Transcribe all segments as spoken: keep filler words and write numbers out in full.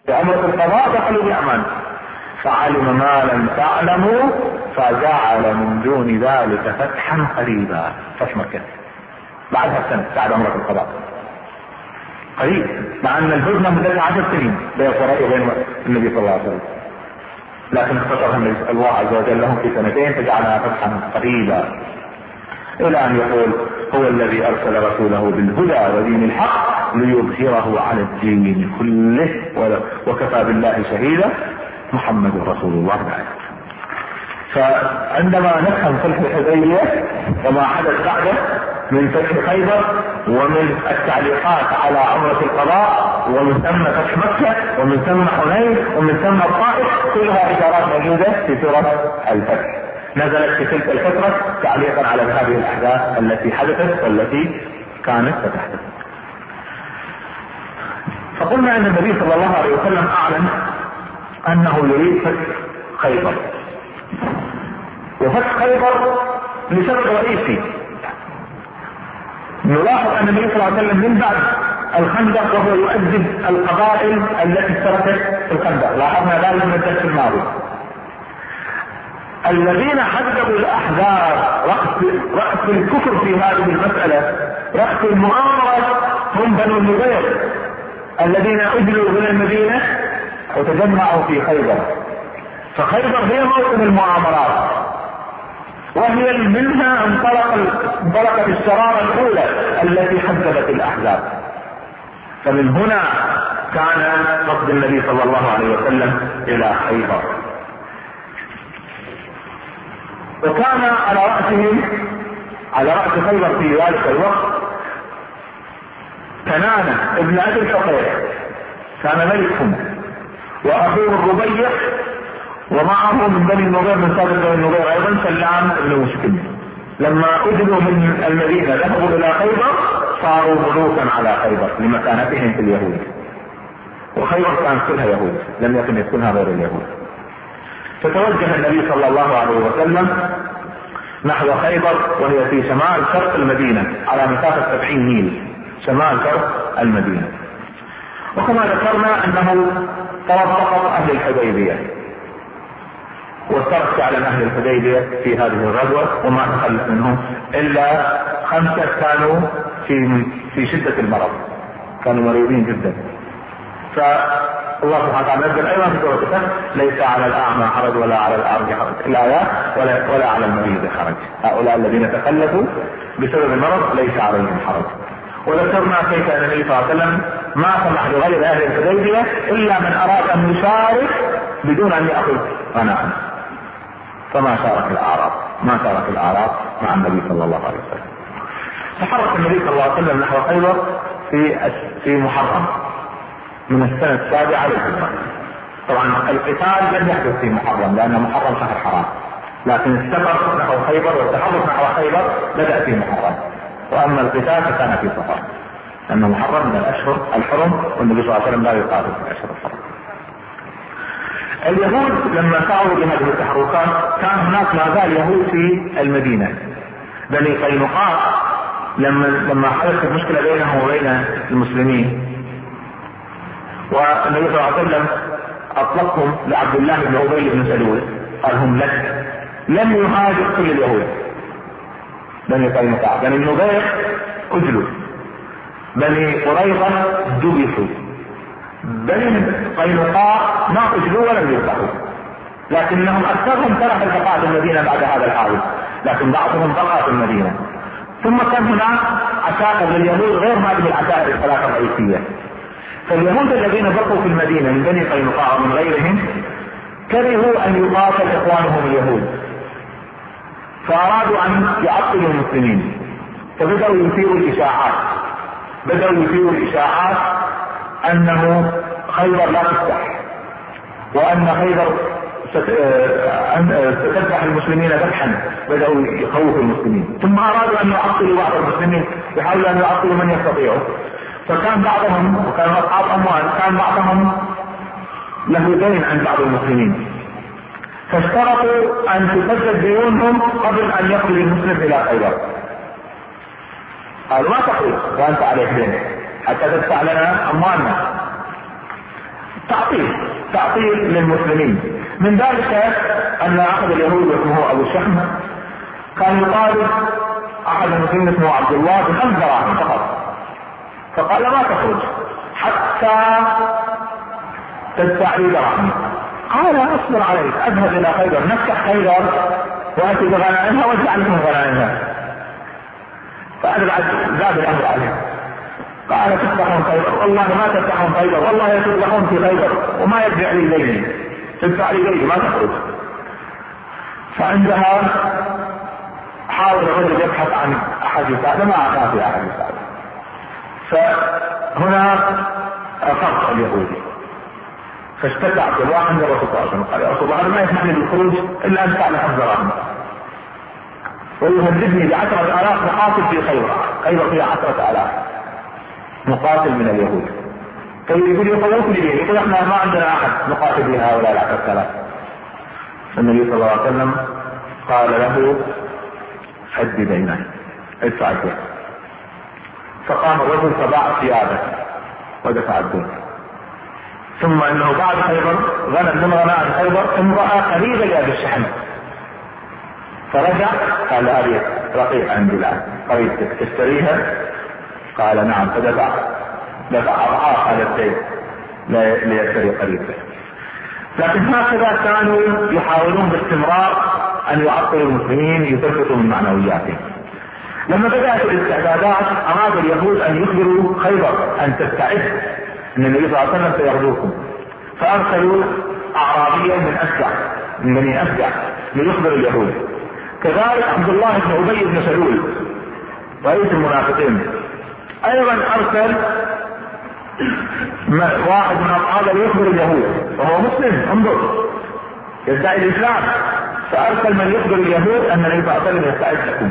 بعمرة القضاء دخلوا بأمان، فعلم ما لم تعلموا فجعل من دون ذلك فتحا قريبا، فتح مكة بعدها السنة بعد عمرة القضاء قريب، مع ان الهدنة مدة عشر سنين بين قريش وبين النبي صلى الله عليه وسلم، لكن اختصرها الله عز وجل لهم في سنتين فجعلها فتحا قريبا، الى ان يقول هو الذي ارسل رسوله بالهدى ودين الحق ليظهره على الدين كله وكفى بالله شهيدا محمد رسول الله بعد. فعندما نفهم صلح الحديبية وما حدث بعده من فتح خيبر ومن التعليقات على عمرة القضاء ومن ثم فتح مكة ومن ثم حنين ومن ثم الطائف، كلها اشارات موجودة في سورة الفتح، نزلت في تلك الفترة تعليقا على هذه الاحداث التي حدثت والتي كانت ستحدث. فقلنا ان النبي صلى الله عليه وسلم اعلن انه يريد فتح خيبر، وفتح خيبر لسبب رئيسي. نلاحظ ان النبي صلى الله عليه وسلم من بعد الخندق وهو يؤدب القبائل التي اشتركت في الخندق، لاحظنا ذلك من الدرس الماضي. الذين حددوا الاحزاب رأس الكفر في هذه المسألة، رأس المؤامرة، هم بنو النضير الذين اجلوا من المدينة وتجمعوا في خيبر. فخيبر هي موطن المؤامرات، وهي منها انطلق انطلقت الشرارة الاولى التي حددت الاحزاب. فمن هنا كان قصد النبي صلى الله عليه وسلم الى خيبر، وكان على رأسهم على رأس خيبر في ذلك الوقت كنانة ابن ابي الحقيق، كان ملكهم، واخوه الربيع، ومعه من بني النضير من سابق بني النضير ايضا سلام بن مشكل. لما اجلوا من المدينة ذهبوا الى خيبر صاروا ملوكا على خيبر لمكانتهم في اليهود، وخيبر كانت كلها يهود لم يكن يسكنها غير اليهود. فتوجه النبي صلى الله عليه وسلم نحو خيبر وهي في شمال شرق المدينة على مسافة سبعين ميل شمال شرق المدينة. وكما ذكرنا انه طلب فقط اهل الحديبية، واسترك على اهل الحديبية في هذه الغزوة وما تخلف منهم الا خمسة كانوا في في شدة المرض، كانوا مريضين جدا. فالله سبحانه وتعالى نزل ايضا في سورة الفتح ليس على الاعمى حرج ولا على الاعرج حرج الايات ولا, ولا على المريض حرج، هؤلاء الذين تخلفوا بسبب المرض ليس عليهم حرج. وذكرنا كيف ان النبي صلى الله عليه وسلم ما سمح لغير اهل الحديبية الا من اراد ان يشارك بدون ان ياخذ غنائم، فما شارك الاعراب ما شارك الاعراب مع النبي صلى الله عليه وسلم. تحرك النبي صلى الله عليه وسلم نحو خيبر في في محرم من السنة السابعة للهجرة. طبعا القتال لم يحدث في محرم لان محرم شهر حرام، لكن السفر نحو خيبر والتحرك نحو خيبر بدأ في محرم، واما القتال فكان في صفر، لان محرم من الاشهر الحرم والنبي صلى الله عليه وسلم لا يقاتل في الاشهر الحرم. اليهود لما سعوا بهذه التحركات كان هناك ما زال يهود في المدينة. بني قينقاع لما لما حدثت مشكلة بينهم وبين المسلمين والنبي صلى الله عليه وسلم اطلقهم لعبد الله بن ابي بن سلول قال هم لك، لم يهاجر كل اليهود. بني قينقاع بني النضير اجلوا، بني قريظة دبحوا، بني قينقاع ما اجلوا ولم يذبحوا، لكنهم اكثرهم ترك البقاء في المدينة بعد هذا الحادث، لكن بعضهم بقى في المدينة. ثم كان هناك عشائر لليهود غير هذه العشائر الثلاثة الرئيسية. فاليهود الذين بقوا في المدينة من بني قينقاع ومن غيرهم كرهوا ان يقاتل اخوانهم اليهود، فارادوا ان يعطلوا المسلمين، فبدأوا يثيروا الاشاعات بدأوا يثيروا الاشاعات انه خيبر لا تفتح، وان خيبر ستذبح المسلمين ذبحا، بدأوا يخوفوا المسلمين. ثم ارادوا ان يعطلوا بعض المسلمين، يحاولوا ان يعطلوا من يستطيعوا. فكان بعضهم وكانوا اصحاب اموال، كان بعضهم له دين عند بعض المسلمين، فاشترطوا ان تسدد ديونهم قبل ان يخرج المسلم الى خيبر. قالوا ما تخرج وانت عليك دين حتى تدفع لنا اموالنا. تعطيل تعطيل للمسلمين. من ذلك ان احد اليهود اسمه ابو شحم كان يطالب احد المسلمين اسمه عبد الله بخمس دراهم فقط، فقال ما تخرج حتى تدفع لي دراهم. قال اصبر عليك، اذهب الى خيبر نفتح خيبر واتي بغنائمها واجعل لكم غنائمها. فانا بعد زاد الامر عليه، قال تفتحون خيبر؟ والله ما تفتحون خيبر، والله يتفتحون في خيبر وما يرجع لي ديني، تدفع لي ديني ما تخرج. فعندها حاول الرجل يبحث عن احد يساعده، ما في احد يساعده. فهنا فرق اليهودي، فاشتكى عبد الله عند الرسول صلى الله عليه وسلم قال يا رسول الله ما يسمح لي بالخروج الا ان ادفع لي خمس دراهم ويهددني بعشرة آلاف مقاتل في خيبر، خيبر فيها عشرة آلاف مقاتل من اليهود. طيب يقول يخوفني ليه؟ يقول احنا ما عندنا احد نقاتل بها ولا العشرة آلاف. النبي صلى الله عليه وسلم قال له حد دينه ادفع الدين. فقام الرجل فباع ثيابه ودفع الدين. ثم انه بعد خيبر غنم من غنائم خيبر امرأة قريبة لأبي الشحم، فرجع قال هذه رقيق عندي الآن قريبتك تشتريها؟ قال نعم، فدفع دفع أضعاف هذا الشيء ليشتري قريبته. لكن هكذا كانوا يحاولون باستمرار ان يعطلوا المسلمين يثبتوا من معنوياتهم. لما بدأت الاستعدادات اراد اليهود ان يخبروا خيبر ان تستعد ان النبي صلى الله عليه وسلم سيغزوكم، فارسلوا اعرابيا من اسجع من بني اسجع ليخبر اليهود. كذلك عبد الله بن ابي بن سلول رئيس المنافقين ايضا ارسل واحد من اصحابه ليخبر اليهود وهو مسلم انظر يدعي الاسلام، فارسل من يخبر اليهود ان النبي صلى الله عليه وسلم يستعد لكم.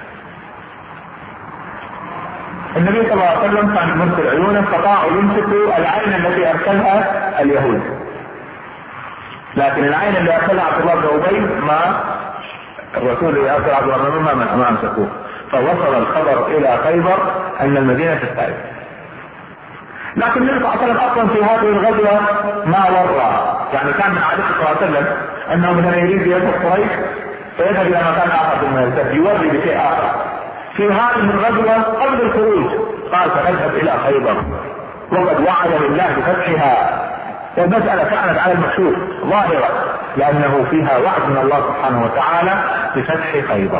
النبي صلى الله عليه وسلم كان مرسل عيونه فطاعوا يمسكوا العين التي ارسلها اليهود، لكن العين اللي ارسلها عبد الله بن ابي ما الرسول اللي ارسل عبد الله بن ابي ما امسكوه، فوصل الخبر الى خيبر ان المدينه تستعد. لكن النبي صلى الله عليه وسلم اصلا في هذه الغزوه ما ورى، يعني كان من عادته صلى الله عليه وسلم انه مثلا يريد يذهب قريش فيذهب الى مكان اخر من السبت يوري بشيء اخر. في هذه الغزوه قبل الخروج قال سنذهب الى خيبر وقد وعد بالله بفتحها، والمساله كانت على المكشوف ظاهره لانه فيها وعد من الله سبحانه وتعالى بفتح خيبر.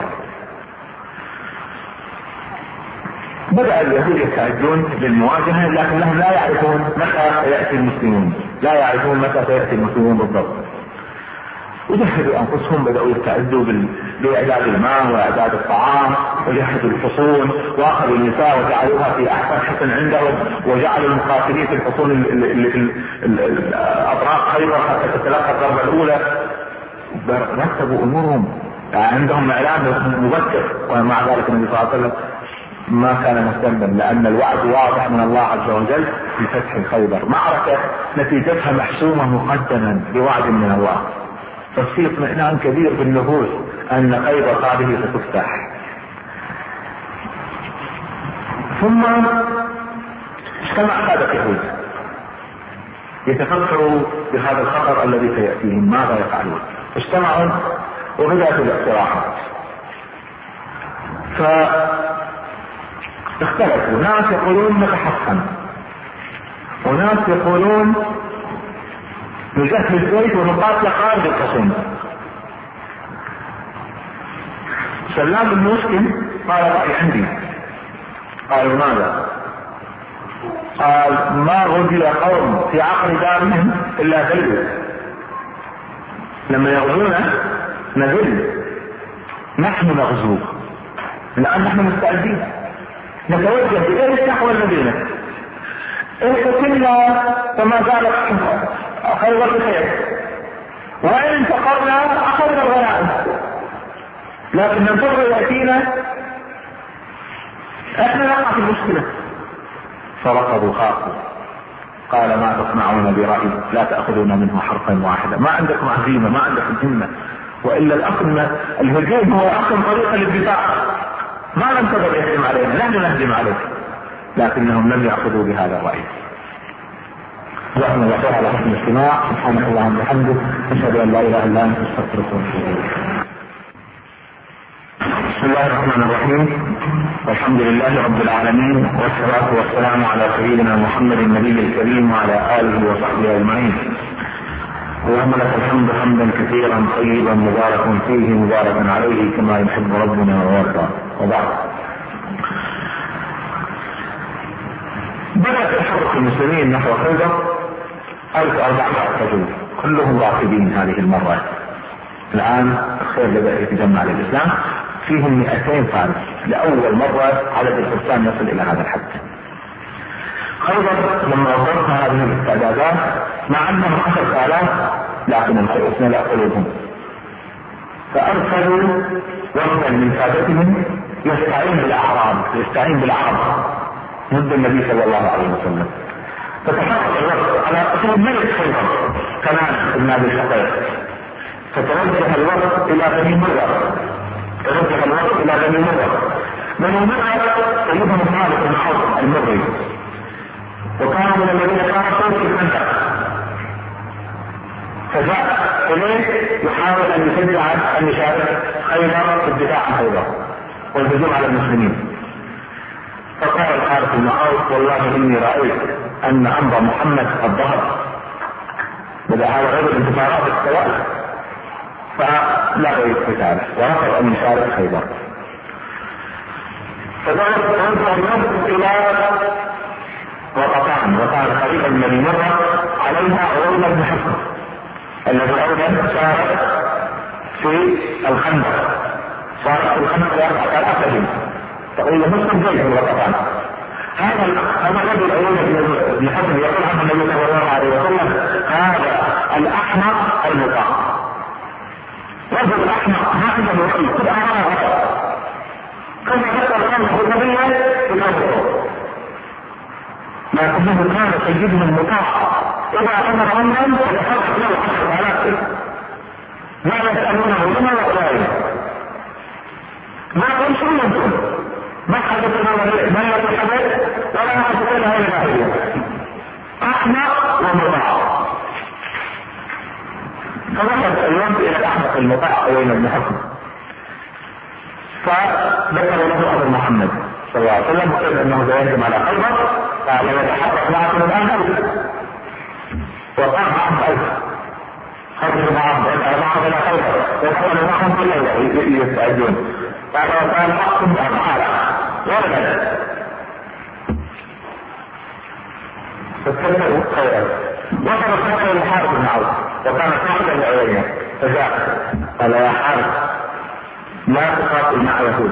بدأ اليهود يستعدون للمواجهة لكنهم لا يعرفون متى سيأتي المسلمون، لا يعرفون متى سيأتي المسلمون بالضبط. وجهزوا أنفسهم، بدأوا يستعدوا بإعداد الماء وإعداد الطعام وجهزوا الحصون وأخذوا النساء وجعلوها في أحسن حصن عندهم، وجعلوا المقاتلين في الحصون اللي في أطراف خيبر حتى تتلقى الضربة الأولى. رتبوا أمورهم، يعني عندهم إعلان مبكر، ومع ذلك النبي صلى الله عليه وسلم ما كان مهتما لان الوعد واضح من الله عز وجل بفتح خيبر، معركة نتيجتها محسومة مقدما بوعد من الله، ففي اطمئنان كبير بالنفوس ان خيبر هذه ستفتح. ثم اجتمع سادة يهود يتفكروا بهذا الخطر الذي سيأتيهم ماذا يفعلون. اجتمعوا وبدأت الاقتراحات، ف اختلفوا، ناس يقولون نتحصن وناس يقولون نجهز البيت ونقاتل خارج الحصون. سلام بن مسلم قال رأي عندي. قالوا ماذا؟ قال ما غزي قوم في عقر دارهم الا ذلوا، لما يغزونا نذل، نحن نغزو لان نحن مستعدين نتوجه إليه نحو المدينة. إن قتلنا فما زالت خير بخير، وإن انتصرنا أخذنا الغنائم، لكن ننتظر يأتينا احنا نقع في المشكلة. فركضوا خافوا، قال ما تصنعون برأيي لا تأخذون منه حرفا واحدا، ما عندكم عزيمة ما عندكم همة، وإلا الأصل الهجوم هو أصل طريقة للدفاع، ما ننتظر يهجم علينا، نحن نهجم عليه. لكنهم لم يأخذوا بهذا الرأي. جزاكم الله خير على حسن الاستماع. سبحانك اللهم وبحمدك، اشهد ان لا اله الا انت، استغفرك واتوب اليك. بسم الله الرحمن الرحيم، والحمد لله رب العالمين، والصلاه والسلام على سيدنا محمد النبي الكريم وعلى اله وصحبه اجمعين. اللهم لك الحمد حمدا كثيرا طيبا مباركا فيه مباركا عليه كما يحب ربنا ويرضى. وبعد، بدأت الحرب المسلمين نحو خيبر ألف وأربعمائة رجل كلهم راكبين هذه المرة. الآن الخير بدأ يتجمع للإسلام، فيهم مئتين فارس، لأول مرة عدد الفرسان يصل إلى هذا الحد. خيبر لما وصلتها هذه الاستعدادات مع أنهم عشرة آلاف لكن الخير لا قلوبهم، فأرسلوا وفدا من سادتهم يستعين بالأعراب يستعين بالعرب ضد النبي صلى الله عليه وسلم. فتحرك الوفد على اسم ملك خيبر كمان ابن ابي الحقيق، فتوجه الوفد الى بني مرة توجه الوفد الى بني مرة بني مرة سيدهم خالد بن حوض المري، وكانوا من الذين كانوا في الخندق، فجاء اليه يحاول ان يشجع ان يشارك خيبر في الدفاع عن خيبر والهجوم على المسلمين. فقال الحارث بن عوف: والله اني رايت ان امر محمد قد ظهر. بدا هذا الرجل انتصارات السوائل، فلغى قتاله ورفض ان يشارك خيبر. فذهب توجه النصر الى وقطان، وكان قريبا من المره عليها عروه بن حصن الذي ايضا شارك في الخندق، شارك في الخندق باربعه الاف رجل تقريبا نصف الجيش من الوقفان. هذا هذا الرجل الاول بن حزم يقول عنه النبي صلى الله عليه وسلم: هذا الاحمق المطاع. رجل الاحمق ما عنده رأي، كل اراءه غلط، كما ذكر عنه النبي في الامر، لكنه كان سيدنا المطاع، اذا امر امرا فليحرك له عشر الاف لا يسالونه لما ولا ما كل شيء يمكن، ما حدثنا ما يتحدث ولا حدثنا الى غيره، احمق ومطاع. فوصل اليوم الى الاحمق المطاع ايين بن حزم، فذكر له امر محمد صلى الله عليه وسلم وقال انه سيهجم على خيبر، قال: يتحرك معكم الان الف، وقام معهم الف، خرجوا معهم معهم الى خيبر وقالوا معهم كل ليله يستعدون. قال: وكان حقكم بأفعاله ولد فاستمعوا خيرا. وصل خير الحارث بن عوف وكان صاحبا لعيينه، فجاء قال: يا حارث لا تقاتل مع يهود.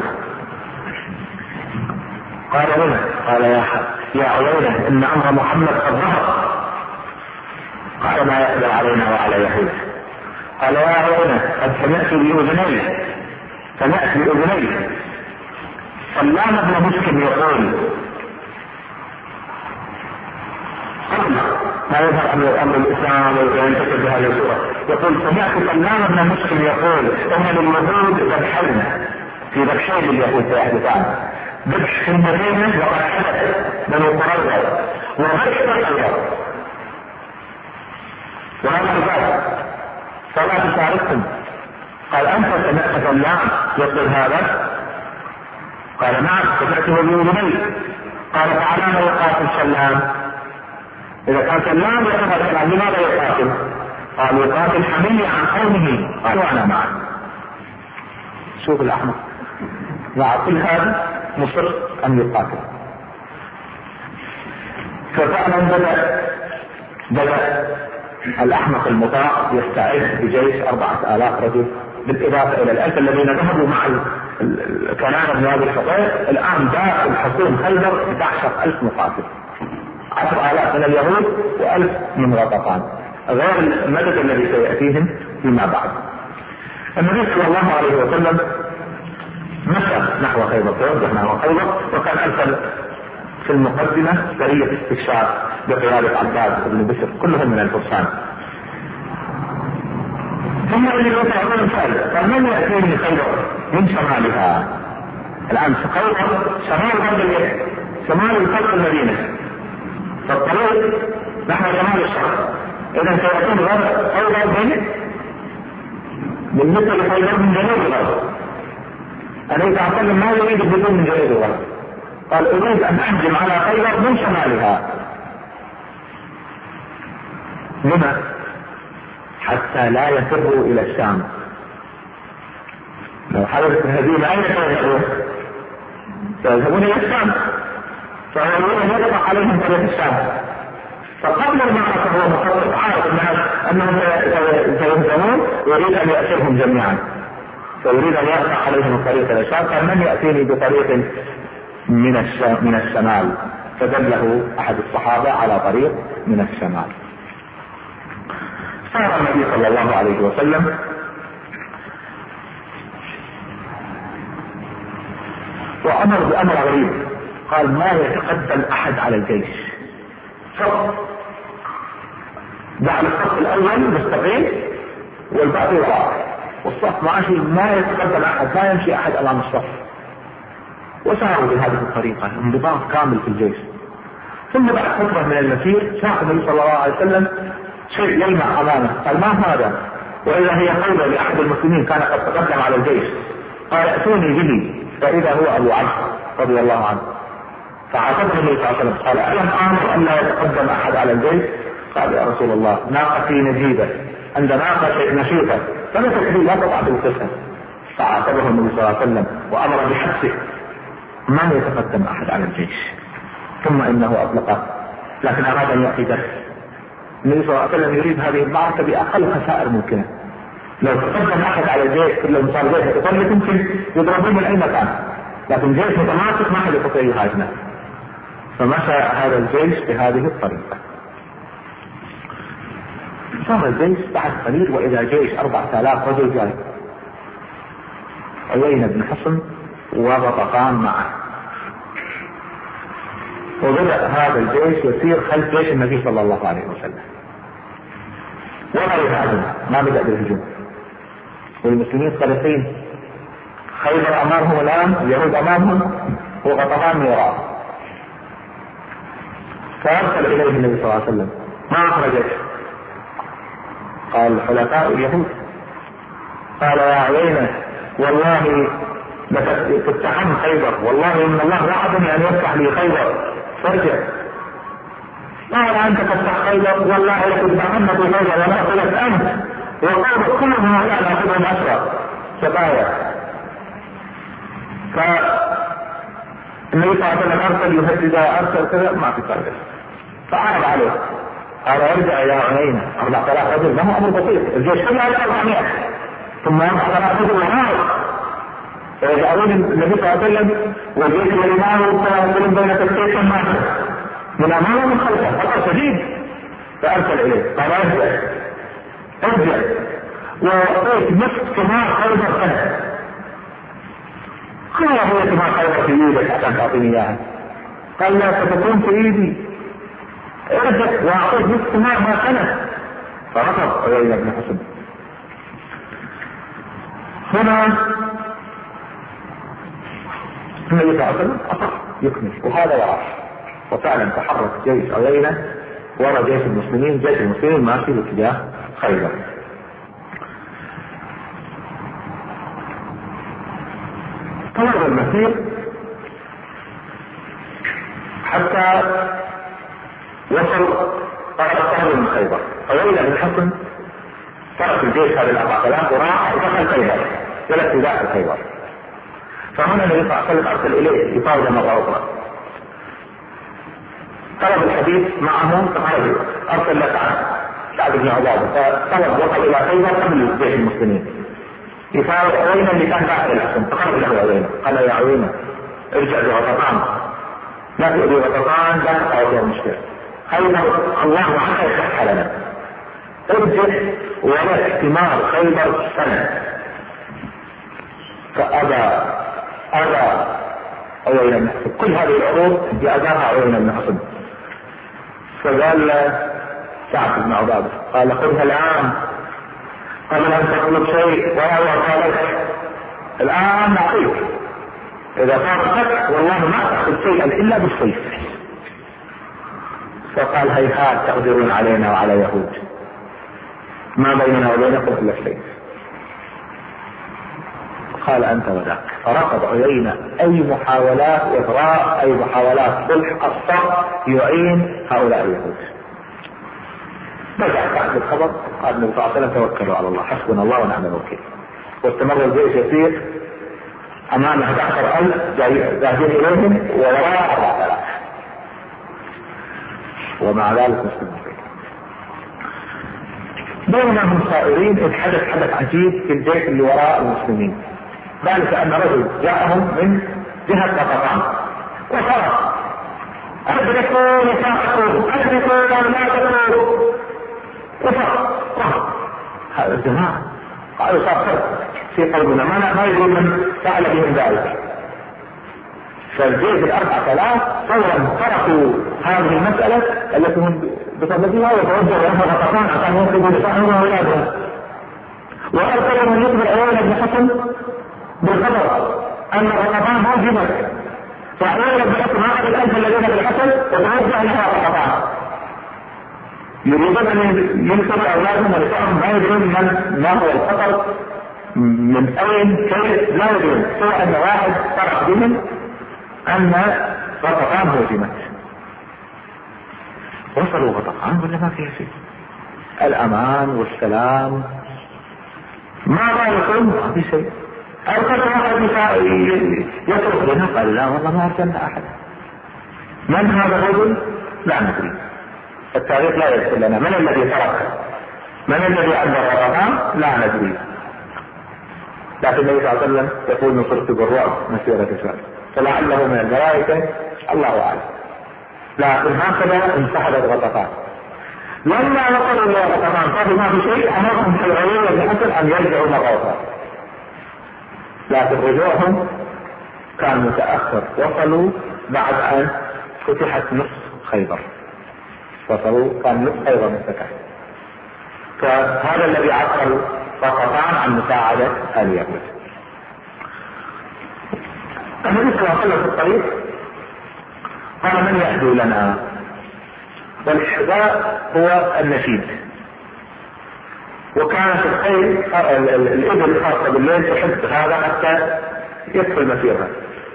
قال: لما؟ قال: يا يا عيينه ان امر محمد قد ظهر. قال: ما يقدر علينا وعلى يهود. قال: يا عيينه قد سمعت باذني سمعت باذني سلام بن مسلم يقول ما يظهر امر امر الاسلام وينتقل بهذه الصوره، يقول: سمعت سلام بن مسلم يقول ان لليهود ذبحين في ذبحين اليهود سيحدثان، ذبح في المدينه وقد حدث بنو قريظه وذبح في خيبر، وهذا الباب فلا تشاركهم. قال: انت سمعت سلام يقول هذا؟ قال: نعم سمعته بأذني. قال: فعلى يقاتل سلام؟ اذا كان سلام يقاتل سلام لماذا يقاتل؟ قال: يقاتل حمية عن قومه. قال: وانا معه. شوف الاحمق مع كل هذا مصر ان يقاتل. ففعلا بدا بدا الاحمق المطاع يستعد بجيش اربعة الاف رجل بالاضافه الى الالف الذين ذهبوا مع كنانة بن ابي الحقيق. الان داخل حصون خيبر احدى عشر الف مقاتل، عشر الاف من اليهود والف من غطفان، غير المدد الذي سياتيهم فيما بعد. النبي صلى الله عليه وسلم مشى نحو خيبر، توجه نحو خيبر، وكان ارسل في المقدمه سريه استكشاف بقياده عباس بن بشر كلهم من الفرسان. ثم اللي يطلعون سأل: قال: من يأتيني خيبر من شمالها؟ الآن خيبر شمال غرب شمال فرق المدينة، فالطريق نحن شمال الشرق، اذا سيكون غرب خيبر بين بالنسبه لخيبر من جنوب الغرب. النبي صلى الله عليه وسلم ما يريد الهجوم من جنوب الغرب، قال اريد ان اهجم على خيبر من شمالها. لما؟ حتى لا يفروا الى الشام. لو حدثت الهزيمه اين سيذهبون؟ سيذهبون الى الشام، فهو يريد ان يقطع عليهم طريق الشام. فقبل المعركه هو مخطط عارف انهم سيهزمون، يريد ان يأسرهم جميعا، فيريد ان يقطع عليهم الطريق الى الشام. قال من ياتيني بطريق من من الشمال، فدله احد الصحابه على طريق من الشمال. صار النبي صلى الله عليه وسلم وامر بامر غريب، قال ما يتقدم احد على الجيش، صف جعل الصف الاول مستقيم والباقي وراء، والصف ماشي ما يتقدم احد، ما يمشي احد امام الصف. وساروا بهذه الطريقه انضباط كامل في الجيش. ثم بعد فتره من المسير شاف النبي صلى الله عليه وسلم شيء يلمع امامه، قال ما هذا؟ واذا هي قوله لاحد المسلمين كان قد تقدم على الجيش، قال ائتوني به، فاذا هو ابو عبد رضي الله عنه. فعاتبه النبي صلى الله عليه وسلم قال الم امر ان لا يتقدم احد على الجيش؟ قال يا رسول الله ناقتي نجيبه، عند ناقه نشيطه فمثل به لا تقع بالقسم. فعاتبه النبي صلى الله عليه وسلم وامر بحبسه، ما يتقدم احد على الجيش. ثم انه اطلقه، لكن اراد ان ياتي درس. النبي صلى الله عليه وسلم يريد هذه المعركه باقل خسائر ممكنه. لو تقدم احد على الجيش كل لو صار جيش يطلق يمكن يضربون من اي مكان، لكن جيش متماسك ما حد يستطيع يهاجمه. فمشى هذا الجيش بهذه الطريقه. صار الجيش بعد قليل واذا جيش أربعة آلاف رجل جاي، عيينة بن حصن وغطفان معه، وبدأ هذا الجيش يسير خلف جيش النبي صلى الله عليه وسلم ولا يهاجم، ما بدأ بالهجوم. والمسلمين صالحين، خيبر امامهم الان، اليهود امامهم، وغطفان من وراء. فارسل اليه النبي صلى الله عليه وسلم ما اخرجك؟ قال حلفاء اليهود. قال يا عيينة والله لتفتحن خيبر، والله ان الله وعدني ان يفتح لي خيبر فارجع. قال انت تفتح خيبر والله لتذبحن في خيبر وناخذك انت وقال كلهم هؤلاء ناخذهم اسرى سبايا. فالنبي صلى الله عليه وسلم ارسل يهدد ارسل كذا ما في فائده، فعرض عليه قال ارجع يا عيينة أربعة آلاف رجل، ما هو امر بسيط، الجيش كله على أربعمائة ثم أربعة آلاف رجل وراء، فيجعلون النبي صلى الله عليه وسلم والجيش الذي معه يقولون بين تكتيك ماشي من امامه ومن خلفه خطر شديد. فارسل اليه قال ارجع ارجع واعطيت نصف ثمار خيبر سنه. قال هو ثمار خيبر في ايدك عشان تعطيني اياها؟ قال لا ستكون في ايدي، ارجع واعطيت نصف ثمار ما سنه. فرفض عيينة بن حصن. هنا النبي صلى الله عليه وسلم أصح يكمل وهذا وراء، وفعلا تحرك جيش عيينة وراء جيش المسلمين، جيش المسلمين ماشي باتجاه خيبر. طلب المسير حتى وصل قرب من خيبر. عيينة بن حصن ترك الجيش هذه الأربعة آلاف وراح ودخل خيبر، جلس في داخل خيبر. فهنا النبي صلى الله عليه وسلم ارسل اليه يفاوض مره اخرى، طلب الحديث معه فخرج، ارسل له سعد بن عباده، فطلب وصل الى خيبر قبل جيش المسلمين يفاوض عيينة اللي كان داخل الحصن، فخرج له عيينة قال يا عيينة ارجع بغطفان، لا تؤذي غطفان، لا تقع فيها مشكله، خيبر الله عسى يفتح لنا، ارجع ولك ثمار خيبر سنه. فابى أرى عيينة بن حصن كل هذه العروض جاءها عيينة بن حصن. فقال سعد بن عبادة قال خذها الآن قبل أن تطلب شيء ولا أعطى لك، الآن نعطيك، إذا صار الفتح والله ما تأخذ شيئا إلا بالسيف. فقال هيهات تقدرون علينا وعلى يهود، ما بيننا وبينكم الا السيف. قال انت وذاك. فرفض عيينة اي محاولات اغراء، اي محاولات صلح الصف يعين هؤلاء اليهود. رجع بعد الخبر قال النبي صلى الله عليه وسلم توكلوا على الله حسبنا الله ونعم الوكيل. واستمر الجيش يسير امامه عشر الف ذاهبين اليهم ووراء اربعة الاف، ومع ذلك مستمرين. بينما هم صائرين اذ حدث حدث عجيب في الجيش اللي وراء المسلمين، ذلك ان رجل جاءهم من جهة قطعان وصرخ ادركوا نساءكم ادركوا اولادكم وصرخ. هذا الجماعة قالوا صار في قومنا ما ما يدري من فعل بهم ذلك. فالجيش الأربعة آلاف فورا تركوا هذه المسألة التي هم بصددها وتوجهوا إلى غطفان عشان ينقذوا نساءهم وأولادهم، وأرسلوا من يخبر عيينة بن حسن بالخبر أن غطفان هاجمت، فعيينة بن حسن هؤلاء الألف الذين بالحسن وتوجه لها غطفان يريدون ان ينقذوا اولادهم ونساءهم، ما يدرون من ما هو الخطر من اين كيف، لا يدرون سوى ان واحد صرح بهم ان غطفان هجمت. وصلوا غطفان ولا ما فيها شيء، الامان والسلام، ما بالكم ما في شيء. ارسلت واحد يصرخ لنا قال لا والله ما ارسلنا احد. من هذا الرجل؟ لا ندري، التاريخ لا يذكر لنا من الذي ترك، من الذي عبر غطفان لا ندري. لكن النبي صلى الله عليه وسلم يقول نصرت بالرعب مسيرة شهر، فلعله من الملائكة الله اعلم. لكن هكذا انسحبت غطفان. لما وصلوا الى غطفان قالوا ما في شيء، امرهم في العيون بحسن ان يرجعوا مرة اخرى، لكن رجوعهم كان متأخر. وصلوا بعد ان فتحت نصف خيبر، وصلوا كان نصف خيبر مفتوح. فهذا الذي عطل غطفان عن مساعدة اليهود. النبي صلى الله عليه وسلم في الطريق قال من يهدو لنا؟ والإحداء هو النشيد، وكانت الخيل الإبل الخاصة بالليل تحب هذا حتى يدخل مسيرها.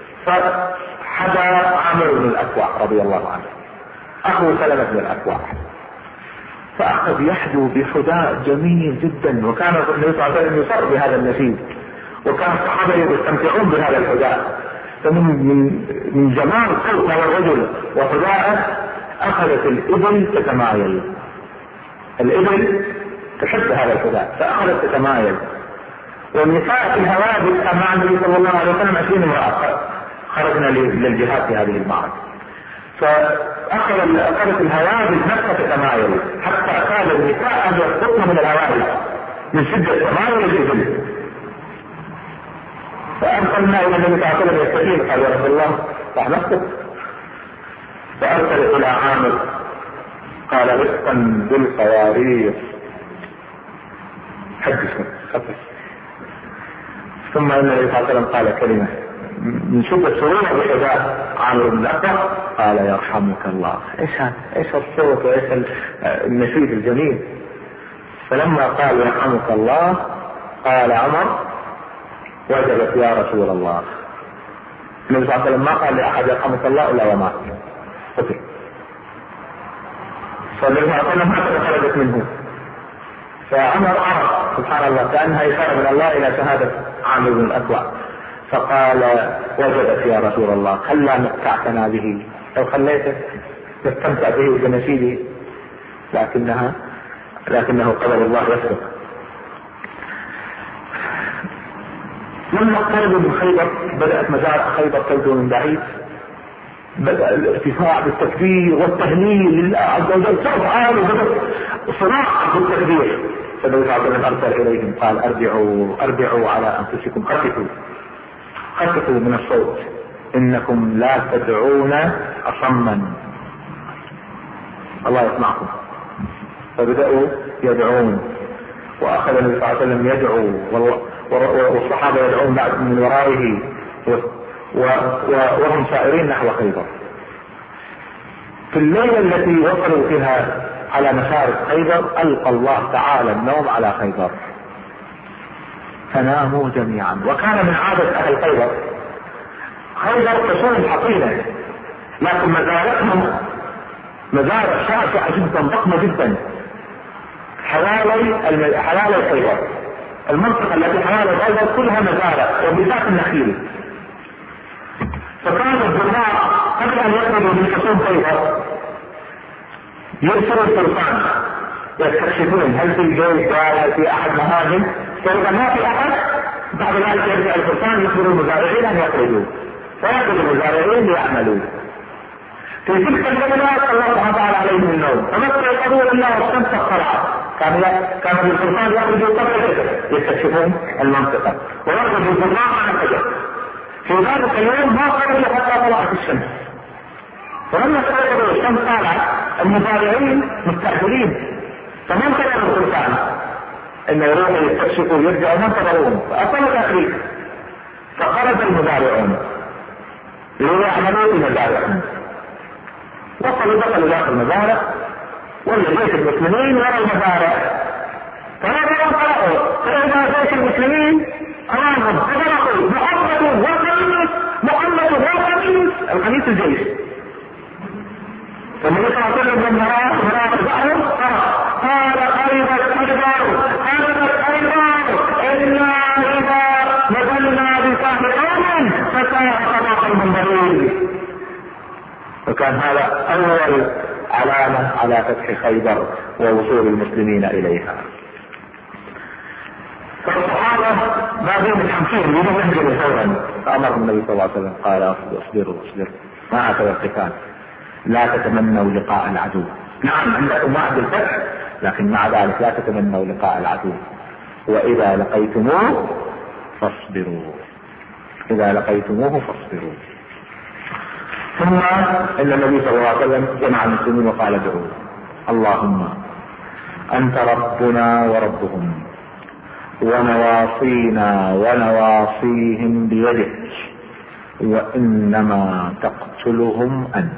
فحدا عامر بن الأكوع رضي الله عنه أخو سلمة بن الأكوع، فأخذ يحدو بحداء جميل جدا، وكان النبي صلى الله عليه وسلم يصر بهذا النشيد، وكان الصحابة يستمتعون بهذا الحداء. فمن من من جمال صوت هذا الرجل وحداءه أخذت الإبل تتمايل، الإبل تحب هذا الحداء فأخذت تتمايل. والنساء في الهوادث كان مع النبي صلى الله عليه وسلم عشرين امرأة خرجنا للجهاد في هذه المعركة، فأخذ أخذت الهوادث نفسها تتمايل حتى أخذ النساء أن يسقطن من الهوادث من شدة تمايل الإبل. فأرسلنا إلى النبي صلى الله عليه وسلم يستجيب، قال يا رسول الله راح نسقط. فأرسل إلى عامر قال رفقا بالقوارير حدث خفف. ثم ان النبي صلى الله عليه وسلم قال كلمه من شده سرور بحذاء عامر بن الأكوع قال يرحمك الله. ايش هذا؟ ايش الصوت وايش النشيد الجميل؟ فلما قال يرحمك الله قال عمر وجبت يا رسول الله. النبي صلى الله عليه وسلم ما قال لاحد يرحمك الله الا ومات قتل. فالنبي صلى الله عليه وسلم هكذا خرجت منه. فعمر عرف سبحان الله كأنها إشارة من الله إلى شهادة عامر بن الأكوع، فقال وجدت يا رسول الله خلا متعتنا به، لو خليتك تستمتع به وبنشيده، لكنها لكنه قدر الله يسبق. لما اقتربوا من خيبر بدأت مزارع خيبر تبدو من بعيد، بدأ الارتفاع بالتكبير والتهليل لله عز وجل، صوت عالي وبدأ صراع بالتكبير. فالنبي صلى الله عليه وسلم أرسل إليهم قال ارجعوا ارجعوا على أنفسكم، خففوا خففوا من الصوت إنكم لا تدعون أصما، الله يسمعكم. فبدأوا يدعون، وأخذ النبي صلى الله عليه وسلم يدعو والصحابة يدعون بعد من ورائه وهم سائرين نحو خيبر. في الليلة التي وصلوا فيها على مشارق خيبر ألقى الله تعالى النوم على خيبر فناموا جميعا. وكان من عادة أهل خيبر، خيبر تصون حصينة لكن مزارعهم مزارع شاسعة جدا ضخمة جدا حوالي حوالي خيبر. المنطقة التي حوالي خيبر كلها مزارع وبالذات النخيل. فكان الزراع قبل ان يخرجوا من حصون خيبر يرسلوا الفرسان يستكشفون هل في جيش هل في احد مهاجم، فاذا ما في احد بعد ذلك يرجع الفرسان يخبروا المزارعين ان يخرجوا فيأخذ المزارعين ليعملوا. في تلك الجملات الله سبحانه وتعالى عليهم النوم فما استيقظوا الا والشمس طلعت. كان كان الفرسان يخرجوا قبل الفجر يستكشفون المنطقه ويخرجوا الزراع مع الفجر. في ذلك اليوم ما قبل حتى طلعت الشمس. فلما استيقظوا الشمس طالعت المزارعين مستعجلين فما انتظروا الفرسان انه يروحوا يستكشفوا ويرجعوا ما انتظروهم فاصلوا تاخير. فخرج المزارعون يروحوا يعملوا في مزارعهم. وصلوا دخلوا داخل المزارع والجيش المسلمين وراء المزارع. فلما طلعوا فإذا جيش المسلمين امامهم فضربوا محمد والقميص محمد والقميص القميص الجيش. فالنبي صلى الله عليه وسلم لما راى مراقبهم قال خيبت خيبر خيبت خيبر انا اذا نزلنا بساحل قوم فساء صباح المنذرين. وكان هذا اول علامه على فتح خيبر ووصول المسلمين اليها. فالصحابه ما بين الحمسين بدون يهجروا فورا فامر النبي صلى الله عليه وسلم قال اصبروا اصبروا ما هكذا القتال لا تتمنوا لقاء العدو. نعم عندكم وعد الفتح لكن مع ذلك لا تتمنوا لقاء العدو. واذا لقيتموه فاصبروا اذا لقيتموه فاصبروا. ثم ان النبي صلى الله عليه وسلم جمع المسلمين وقال ادعوا اللهم انت ربنا وربهم ونواصينا ونواصيهم بيدك وانما تقتلهم انت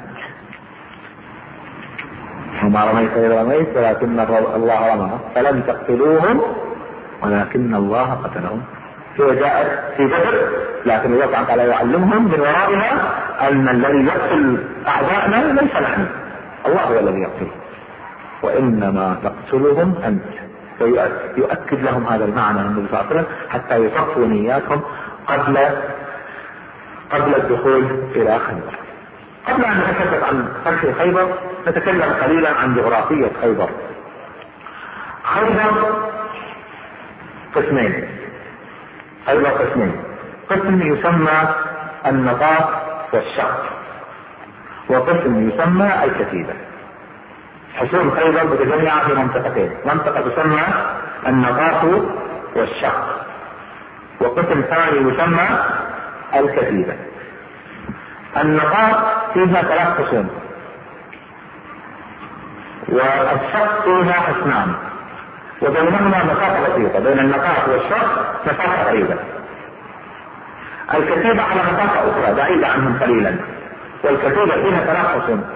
وما رميت إذ رميت ولكن الله رمى فلم تقتلوهم ولكن الله قتلهم. هي جاءت في بدر لكن الله سبحانه وتعالى يعلمهم من ورائها ان الذي يقتل اعداءنا ليس نحن الله هو الذي يقتل وانما تقتلهم انت. ويؤكد لهم هذا المعنى النبي صلى الله عليه وسلم حتى يصفوا نياتهم قبل قبل الدخول الى خيبر. قبل ان نتحدث عن فتح خيبر نتكلم قليلا عن جغرافية خيبر. خيبر قسمين خيبر قسمين قسم يسمى النطاق والشق وقسم يسمى الكتيبة. حصون خيبر متجمعة في منطقتين، منطقة تسمى النطاق والشق وقسم ثاني يسمى الكتيبة. النطاق فيها ثلاث حصون والشق فيها حصنان وبينهما مسافة بسيطة بين النطاق والشق مسافة قريبة. الكتيبة على مسافة أخرى بعيدة عنهم قليلا والكتيبة فيها ثلاث حصون.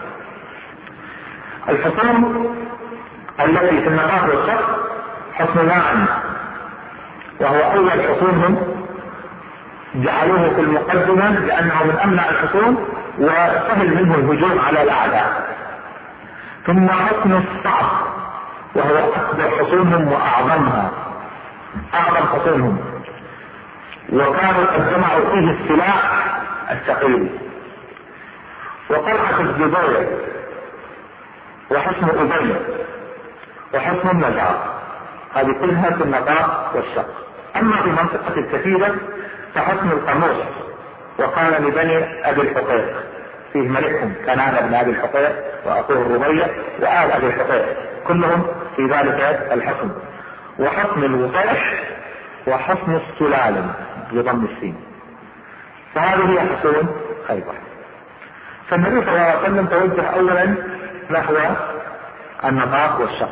الحصون التي في النطاق والشق حصن واعٍ وهو أول حصونهم جعلوه في المقدمة لأنه من أمنع الحصون وسهل منه الهجوم على الأعداء. ثم حصن الصعب وهو أكبر حصونهم وأعظمها أعظم حصونهم وكانوا قد جمعوا فيه السلاح الثقيل. وقلعة الزبير وحصن أبي وحصن النجار هذه كلها في النطاق والشق. أما في منطقة الكتيبة فحصن القاموس وكان لبني أبي الحقيق فيه ملكهم كنعان بن أبي الحقيق وأخوه الربيع وآل أبي الحقيق كلهم في ذلك الحصن. وحصن الوطيح وحصن السلالم بضم السين. فهذه هي حصون خيبر. فالنبي صلى الله عليه وسلم توجه أولا نحو النطاق والشق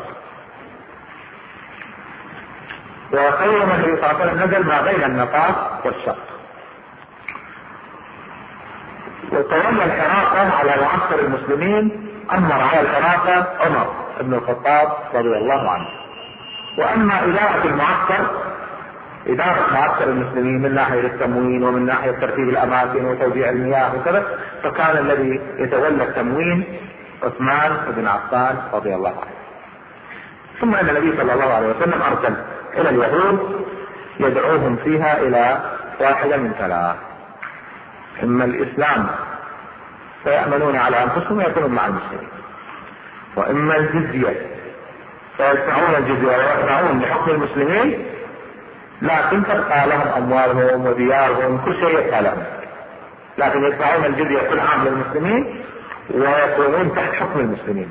وخير من النبي صلى الله عليه وسلم نزل ما بين النطاق والشق وتولى الحراسة على معسكر المسلمين أمر على الحراسة عمر بن الخطاب رضي الله عنه. وأما إدارة المعسكر، إدارة معسكر المسلمين من ناحية التموين ومن ناحية ترتيب الأماكن وتوزيع المياه وكذا، فكان الذي يتولى التموين عثمان بن عفان رضي الله عنه. ثم أن النبي صلى الله عليه وسلم أرسل إلى اليهود يدعوهم فيها إلى واحدة من ثلاث: إما الإسلام فيأمنون على أنفسهم ويكونون مع المسلمين، وإما الجزية فيدفعون الجزية ويخضعون لحكم المسلمين لكن تبقى لهم أموالهم وديارهم كل شيء يبقى لهم، لكن يدفعون الجزية كل عام للمسلمين ويكونون تحت حكم المسلمين.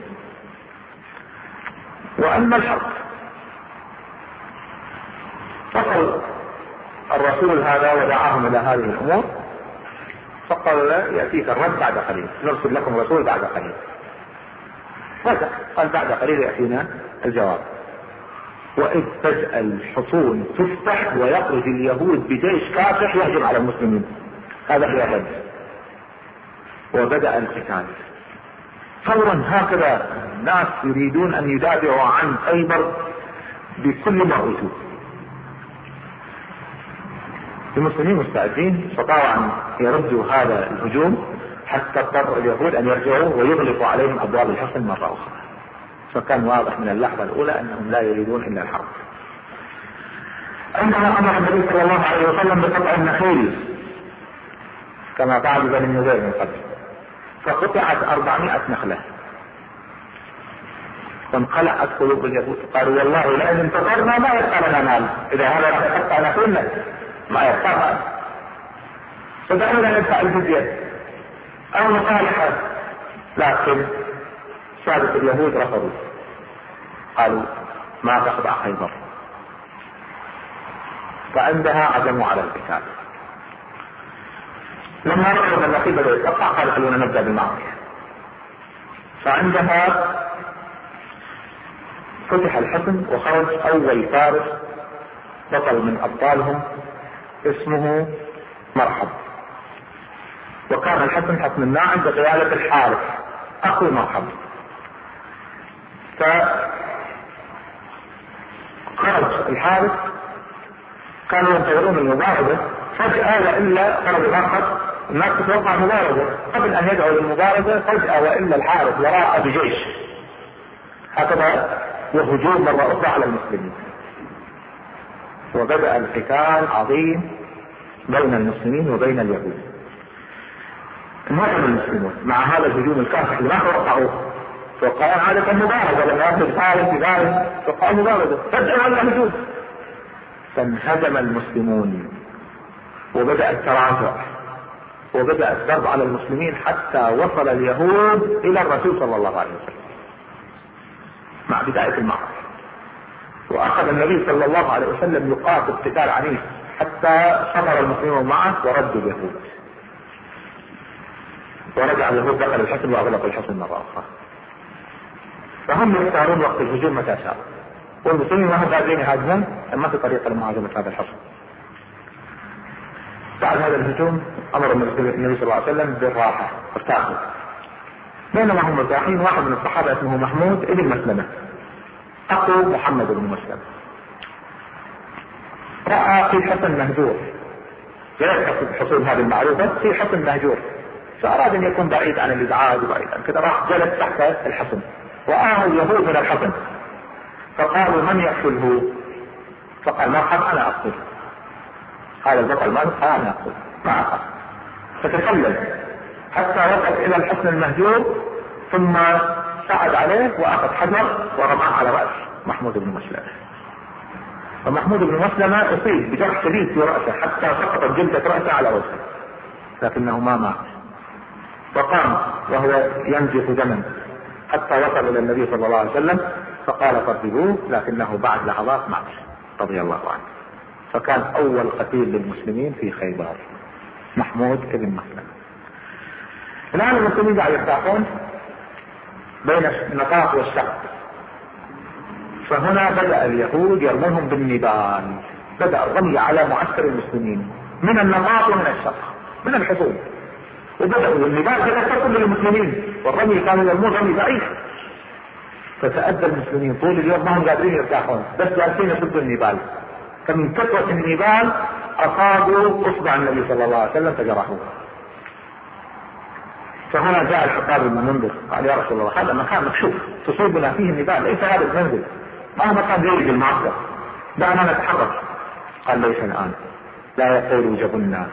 وأما الحق فصل الرسول هذا ودعاهم إلى هذه الأمور، فقال يأتيك الرد بعد قليل، نرسل لكم رسول بعد قليل. ماذا قال؟ بعد قليل يأتينا الجواب. وإذ فجأة الحصون تفتح ويخرج اليهود بجيش كافح يهجم على المسلمين، هذا هو الرد. وبدأ القتال فورا. هكذا الناس يريدون أن يدافعوا عن خيبر بكل ما أوتوا. المسلمين مستعدين، استطاعوا أن يردوا هذا الهجوم حتى اضطر اليهود أن يرجعوا ويغلقوا عليهم أبواب الحصن مرة أخرى. فكان واضح من اللحظة الأولى أنهم لا يريدون إلا الحرب. عندما أمر النبي صلى الله عليه وسلم بقطع النخيل كما فعل بني النضير من قبل، فقطعت أربعمائة نخلة فانقلعت قلوب اليهود، قالوا والله لئن انتصرنا ما يبقى لنا مال، إذا هذا راح يقطع نخيلنا ما يبقى مال، فدعونا ندفع الجزية أو نصالحها. لكن سادة اليهود رفضوا، قالوا ما تخضع خيبر، فعندها عزموا على القتال. لما رأوا ان النخيل بدأ يتقطع قالوا خلونا نبدأ بالمعركة. فعندها فتح الحصن وخرج أول فارس بطل من أبطالهم اسمه مرحب، وكان الحصن حصن الناعم بقيادة الحارث أخو مرحب. فخرج الحارث، كانوا ينتظرون المبارزة، فجأة وإلا خرج الآخر، الناس تتوقع مبارزة، قبل أن يدعوا للمبارزة فجأة وإلا الحارث وراء بجيش هكذا وهجوم مرة أخرى على المسلمين. وبدأ القتال عظيم بين المسلمين وبين اليهود. انهزم المسلمون مع هذا الهجوم الكافح اللي ما توقعوه، توقعوا عادة مبارزة لما يأخذ فارس بفارس، توقعوا مبارزة، فجأة ولا هجوم، فانهزم المسلمون وبدأ التراجع وبدأ الضرب على المسلمين حتى وصل اليهود إلى الرسول صلى الله عليه وسلم مع بداية المعركة. وأخذ النبي صلى الله عليه وسلم يقاتل قتال عنيف حتى صبر المسلمون معه وردوا اليهود، ورجع اليهود دخل الحصن وأغلق الحصن مرة أخرى. فهم يختارون وقت الهجوم متى شاء، والمسلمين ما هم قادرين يهاجمون، ما في طريقة لمعاجمة هذا الحصن. بعد هذا الهجوم أمر النبي صلى الله عليه وسلم بالراحة، ارتاحوا. بينما هم مرتاحين واحد من الصحابة اسمه محمود ابن مسلمة أخو محمد بن مسلمة رأى في حصن مهجور، غير حصول هذه المعروفة، في حصن مهجور، فأراد أن يكون بعيد عن الإزعاج وبعيد عن كذا، راح جلس تحت الحصن، رآه اليهود من الحصن، فقالوا من يقتله؟ فقال مرحبا أنا أقتل. قال البطل ما قال أنا أقتل ما أخاف، فتسلل حتى وصل إلى الحصن المهجور، ثم صعد عليه وأخذ حجر ورماه على رأس محمود بن مسلمة. فمحمود بن مسلمة أصيب بجرح شديد في رأسه حتى سقطت جلدة رأسه على وجهه، لكنه ما مات، وقام وهو ينزف دما حتى وصل إلى النبي صلى الله عليه وسلم فقال قتلوه، لكنه بعد لحظات مات رضي الله عنه. فكان أول قتيل للمسلمين في خيبر محمود بن مسلمة. الآن المسلمين قاعد يرتاحون بين النقاط والشق، فهنا بدأ اليهود يرمونهم بالنبال، بدأ الرمي على معسكر المسلمين من النقاط ومن الشق من الحصون، وبدأوا النبال بدأ تكون للمسلمين والرمي كان يرمون رمي ضعيف، فتأذى المسلمين طول اليوم ما هم قادرين يرتاحون، بس جالسين يصدوا النبال، فمن كثرة النبال أصابوا أصبع النبي صلى الله عليه وسلم فجرحوه. فهنا جاء الحطاب بن المنذر قال يا رسول الله هذا مكان مكشوف تصيبنا فيه النبال، ليس هذا المنزل، ما هو مكان جيد للمعسكر، دعنا نتحرك. قال ليس الآن، لا يقولوا جبنا،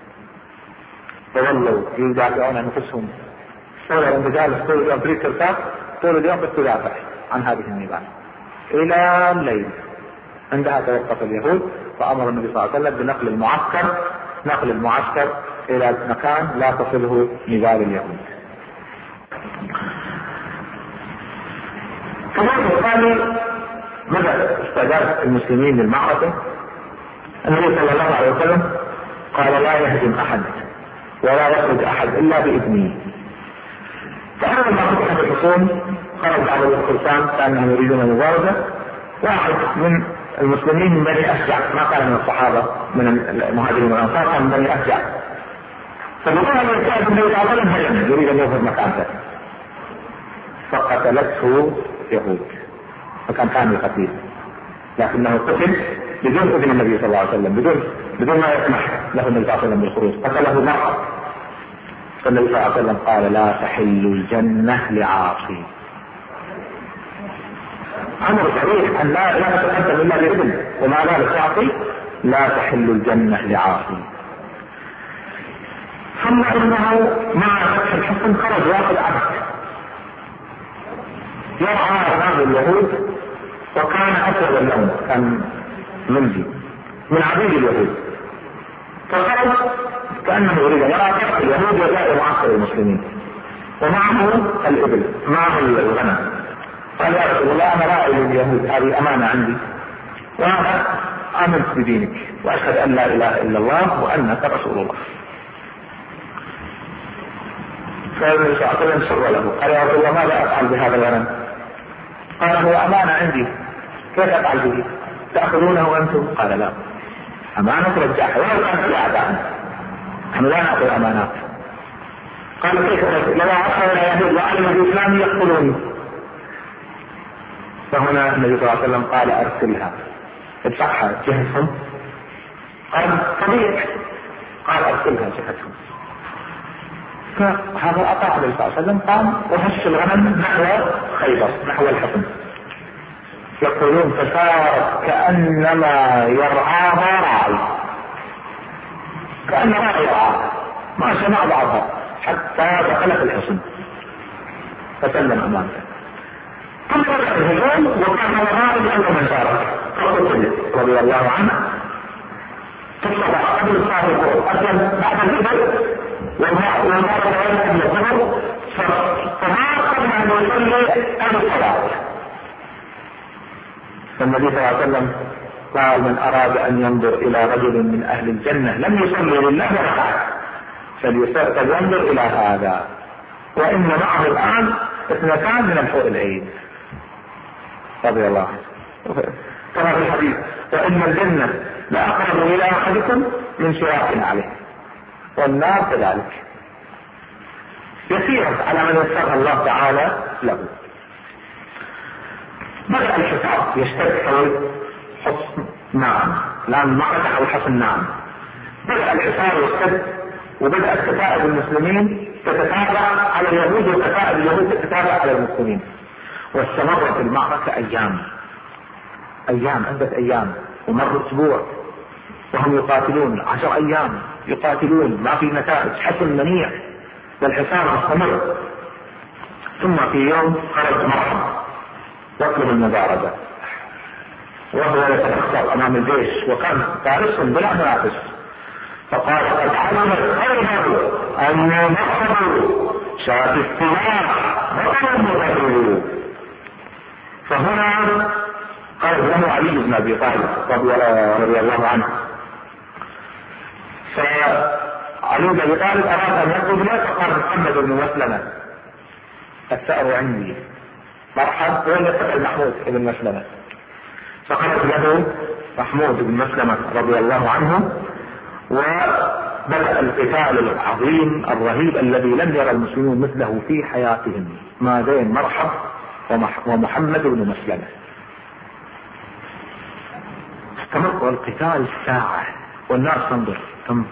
فولوا يدافعون عن انفسهم. طول الرجال طول اليوم تريد ترتاح، طول اليوم بس تدافع عن هذه النبال الى الليل. عندها توقف اليهود فامر النبي صلى الله عليه وسلم بنقل المعسكر نقل المعسكر الى مكان لا تصله نبال اليهود. كمان الثاني بدأ استعداد المسلمين للمعركة. النبي صلى الله عليه وسلم قال لا يهزم احد ولا يخرج احد الا باذنه. فأول ما فتحت الحصون خرج على الفرسان كانهم يريدون المبارزة، واحد من المسلمين من بني أشجع، ما كان من الصحابة من المهاجرين والأنصار، كان من بني أشجع، فبقول أن يستعد النبي صلى الله عليه وسلم هجم يريد أن يوفر مكانته، فقتلته يهود، فكان كان قتيل، لكنه قتل بدون إذن النبي صلى الله عليه وسلم، بدون بدون ما يسمح له النبي صلى الله عليه وسلم بالخروج، قتله مرة. فالنبي صلى الله عليه وسلم قال لا تحل الجنة لعاصي. أمر صريح أن لا لا تتقدم إلا بإذن، وما ذلك عاصي لا تحل الجنة لعاصي. ثم إنه مع فتح الحصن خرج واحد عبد يرعى أمام اليهود، وكان أسود اللون، كان منجي من عبيد اليهود، فخرج كأنه يريد أن يرى فرق اليهود وجاء معسكر المسلمين ومعه الإبل معه الغنم. قال يا رسول الله أنا رائع لليهود، هذه أمانة عندي، وأنا آمنت بدينك وأشهد أن لا إله إلا الله وأنك رسول الله. فالنبي صلى الله عليه وسلم سر له قال يا رسول الله ماذا أفعل بهذا الغنم؟ قال هو أمانة عندي، كيف أفعل به؟ تأخذونه أنتم؟ قال لا، أمانة رجعها ولو كانت في أعداء، نحن لا نأخذ أمانات. قال كيف لو أخذ اليهود وعلم الإسلام يقتلوني. فهنا النبي صلى الله عليه وسلم قال أرسلها ادفعها جهتهم. قال طبيعي، قال أرسلها جهتهم. فهذا أطاع النبي صلى الله عليه وسلم، قام وهش الغنم نحو خيبر نحو الحصن. يقولون فصارت كأنما يرعاها راعي، كأن راعي يرعاها، ما سمع بعضها حتى دخلت الحصن فسلم أمامه. ثم بدأ الهجوم وكان الراعي أول من شارك رضي الله عنه، تصبح قبل الصادق أسلم بعد الهجوم والمرأة والمرأة من الظهر، فما قبل أن يصلي أهل الصلاة. فالنبي صلى الله عليه وسلم قال من أراد أن ينظر إلى رجل من أهل الجنة لم يصلي لله ركعة فلينظر إلى هذا، وإن معه الآن اثنتان من الحور العين رضي الله عنه. كما في الحديث وإن الجنة لأقرب إلى أحدكم من شراك عليه، والنار كذلك. يسيرت على من يسر الله تعالى له. بدأ الحصار يشتد حول حصن نعم، الآن المعركة حول حصن نعم. بدأ الحصار يشتد، وبدأت كتائب المسلمين تتتابع على اليهود، وكتائب اليهود تتتابع على المسلمين، واستمرت المعركة أيام أيام عدة أيام، ومر أسبوع وهم يقاتلون، عشر أيام يقاتلون ما في نتائج، حصن منيع والحصار مستمر. ثم في يوم خرج مرحب يطلب المبارزة وهو يتفكر أمام الجيش، وكان فارس بلا منافس، فقال قد علمت خيبر أن نحضر شاة السلاح وقوم. فهنا قال له علي بن أبي طالب رضي الله عنه، فعلي بن أبي طالب أراد أن يطلب له، فقال محمد بن مسلمة الثأر عندي، مرحب وين يتقل محمود بن مسلمة. فقالت له محمود بن مسلمة رضي الله عنه، بدأ القتال العظيم الرهيب الذي لم يرى المسلمون مثله في حياتهم ما بين مرحب ومحمد بن مسلمة. استمر القتال ساعة والناس تنظر ثم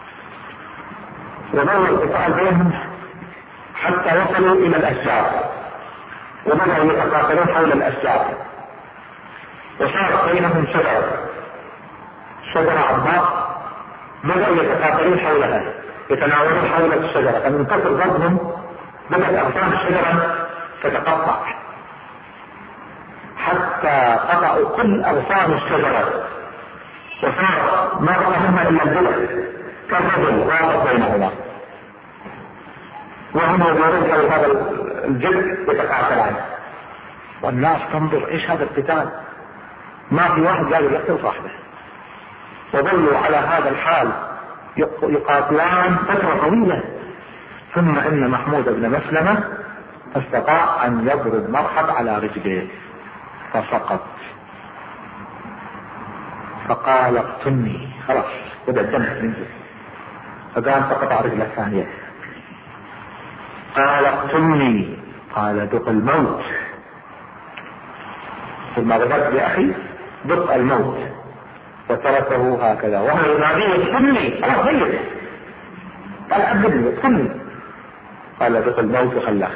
وظل القتال بينهم حتى وصلوا إلى الأشجار وبدأوا يتقاتلون حول الأشجار، وصارت بينهم شجرة شجرة عظماء بدأوا يتقاتلون حولها يتناولون حول الشجرة، فمن كثر ضربهم بدأت أغصان الشجرة تتقطع حتى قطعوا كل أغصان الشجرة وصار ما بقى منها إلا الجلد كالرجل واقف بينهما وهم يدورون حول هذا الجلد يتقاتلان، والناس تنظر ايش هذا القتال، ما في واحد قادر يقتل صاحبه، وظلوا على هذا الحال يقاتلان فترة طويلة. ثم ان محمود بن مسلمة استطاع ان يضرب مرحب على رجله فسقط، فقال اقتلني، خلاص بدأ الدم ينزل، فقام سقط رجله الثانية، قال اقتلني، قال دق الموت، ثم غضبت يا اخي دق الموت، وتركه هكذا وهو يناديه اقتلني، خلاص ميت، قال ابدني اقتلني، قال دق الموت وخلاه.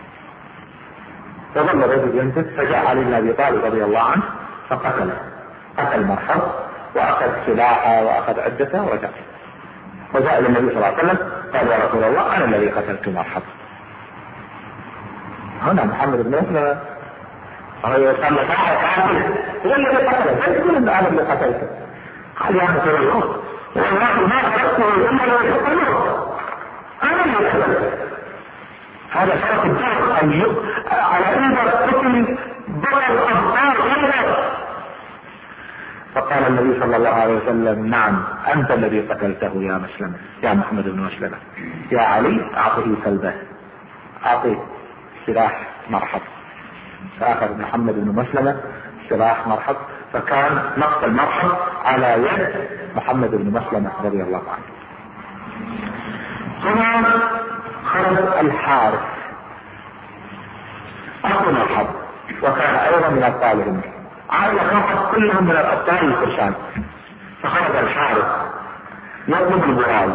فظل الرجل ينزل، فجاء علي بن ابي طالب رضي الله عنه فقتله، قتل مرحب واخذ سلاحه واخذ عدته ورجع، وجاء الى النبي صلى الله عليه وسلم قال يا رسول الله انا الذي قتلت مرحب. هنا محمد بن مسلمة هو قال له تعال هو الذي قتله، ليس كل انا الذي قتلته. قال يا رسول الله والله ما تركته الا لو قتلته، انا الذي قتلته. هذا شرف الدار ان على ايد قتل ضرر ابطال غيره. فقال النبي صلى الله عليه وسلم نعم انت الذي قتلته يا مسلمة يا محمد بن مسلمة، يا علي اعطه كلبه، اعطيه سلاح مرحب. فاخذ محمد بن مسلمة سلاح مرحب، فكان مقتل مرحب على يد محمد بن مسلمة رضي الله عنه. ثم خرج الحارث اخو مرحب وكان ايضا من ابطالهم، عائلة خرجت كلهم من الابطال الفرسان، فخرج الحارث يطلب البراز،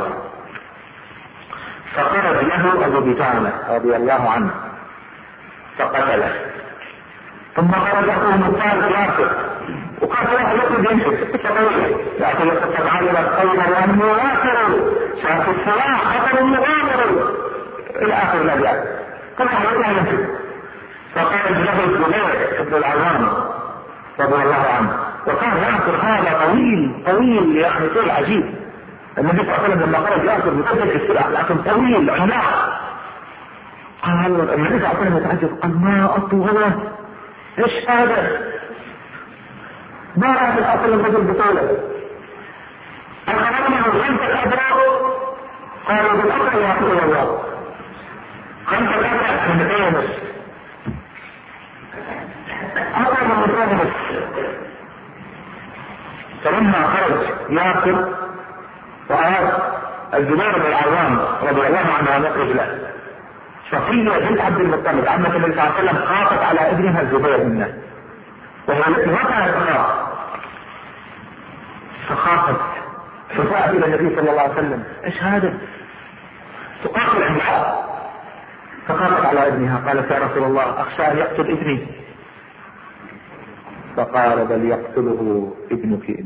فخرج له ابو دجانة رضي الله عنه فقتله. ثم خرج اخوه الثالث ياسر وقاتله يطلب يمسك طويله لكن يقصد عائلة الخير وانه ياسر شاف الصلاح قتل المغامر الى اخر الابيات كلها يطلع يمسك. فخرج له الزبير بن العوام رضي الله عنه، وكان ياسر هذا طويل طويل يعني طول عجيب. النبي صلى الله عليه وسلم لما خرج ياسر بقدر السلاح لكن طويل عملاق، قال النبي صلى الله عليه وسلم يتعجب قال ما اطوله، ايش هذا؟ ما راح الاصل الرجل بطوله؟ أخبرناه خمسة الأبرار قالوا بالأخر يا رسول الله خمسة الأبرار من متين أبرار من متين. فلما خرج ياسر وأراد الزبير بن العوام رضي الله عنه أن يخرج له، صفية بنت عبد المطلب عمة النبي صلى الله عليه وسلم خافت على ابنها الزبير منه وهو ما كان تخاف، فخافت فجاءت الى النبي صلى الله عليه وسلم ايش هذا؟ تقاتل عندها، فخافت على ابنها قالت يا رسول الله اخشى ان يقتل ابني، فقال بل يقتله ابنك